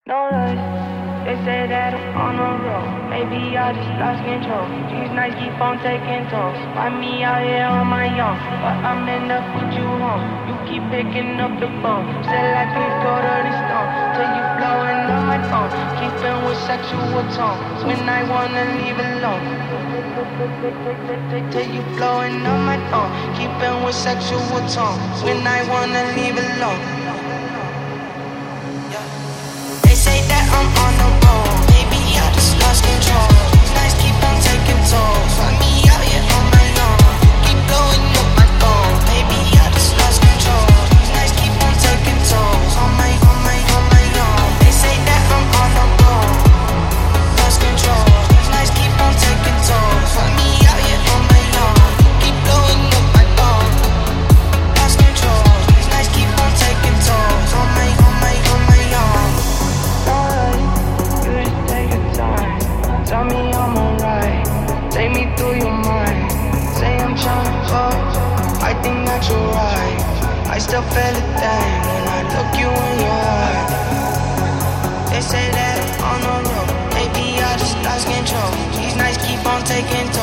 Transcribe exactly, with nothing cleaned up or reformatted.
No lies, they say that I'm on the road. Maybe I just lost control. These nights keep on taking tolls. Find me out here on my own, but I'm end up with you home. You keep picking up the phone. Said like please go to the stone. Till you blowing on my phone. Keeping with sexual tones when I wanna leave alone. Till you blowing on my phone. Keeping with sexual tones when I wanna leave alone. Say that I'm on the road, maybe I just lost control. These nights keep on taking tolls. Find me out here on my own. Keep blowing up my phone, maybe I just lost control. These nights keep on taking tolls. On my, on my, on my own. They say that I'm on the road, lost control. These nights keep on taking tolls. Find me out here on my own. Keep blowing up my phone, lost control. These nights keep on taking tolls. On my, on my, on my own. Tell me I'm alright, take me through your mind. Say I'm tryna fuck, I think that you're right. I still feel a thing when I look you in your eye. They say that I'm on the road, maybe I just lost control. These nights keep on taking time.